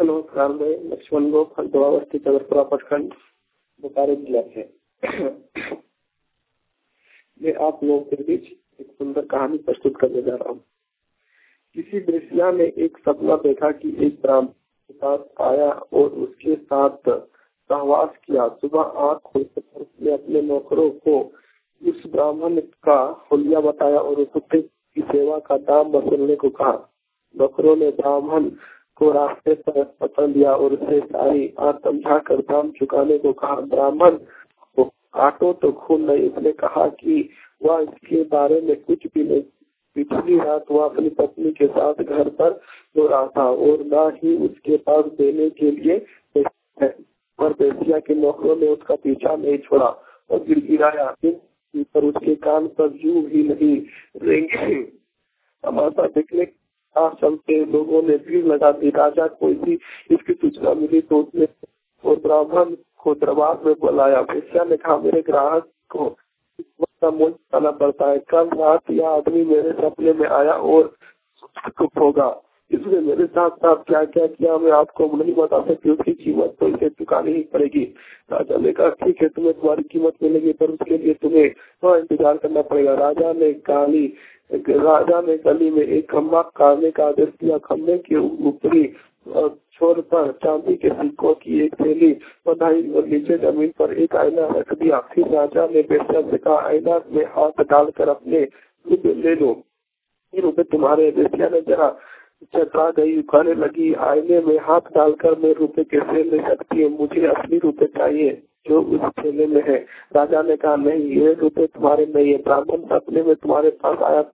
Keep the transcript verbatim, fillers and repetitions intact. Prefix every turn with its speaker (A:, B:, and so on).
A: नमस्कार। मैं लक्ष्मण गोप खंडवावस्थी चंद्रपुरा प्रखंड बोकारो जिला से मैं आप लोगों के बीच एक सुंदर कहानी प्रस्तुत करने जा रहा हूँ। किसी वेश्या ने एक सपना देखा कि एक ब्राह्मण के पास आया और उसके साथ सहवास किया। सुबह आँख खुलते पर उसने अपने नौकरों को उस ब्राह्मण का हुलिया बताया और उसके की सेवा का दाम वसूलने को कहा। नौकरों ने ब्राह्मण को रास्ते पर पकड़ लिया और उसे सारी आंख समझा कर दाम चुकाने को कहा। ब्राह्मण को काटो तो खून नहीं। उसने कहा कि वह इसके बारे में कुछ भी नहीं। पिछली रात वह अपनी पत्नी के साथ घर पर सो रहा था और न ही उसके पास देने के लिए पैसे थे। पर बेसिया के नौकरों ने उसका पीछा नहीं छोड़ा और गिड़गिड़ाया पर उसके कान पर जू भी नहीं रेंगे। तमाशा देखने चलते लोगों ने भीड़ लगा दी। राजा को इसी इसकी सूचना मिली तो उसने और ब्राह्मण को दरबार में बुलाया। बेसिया ने कहा, मेरे ग्राहक को का मूल्य चुकाना पड़ता है। कल रात यह आदमी मेरे सपने में आया और चुप होगा। इसने मेरे साथ साथ क्या क्या किया मैं आपको नहीं बता सकती। उसकी कीमत तो इसे चुकानी ही पड़ेगी। राजा ने कहा, ठीक है, तुम्हें तुम्हारी कीमत मिलेगी, पर उसके लिए तुम्हें वहाँ इंतजार करना पड़ेगा। राजा ने गाली राजा ने गली में एक खम्भा काटने का आदेश दिया। खम्भे के ऊपरी छोर पर चांदी के सिक्कों की एक थैली बंधाई और नीचे जमीन पर एक आईना रख दिया। फिर राजा ने बेसिया से कहा, आईना में हाथ डालकर अपने रुपये ले लो। ये रुपये तुम्हारे। बेसिया ने जरा चकरा गई, कहने लगी, आईने में हाथ डालकर मैं रुपए कैसे ले सकती है? मुझे असली रुपए चाहिए जो उस थैले में है। राजा ने कहा, नहीं, ये रुपए तुम्हारे नहीं है। ब्राह्मण सपने में तुम्हारे पास आया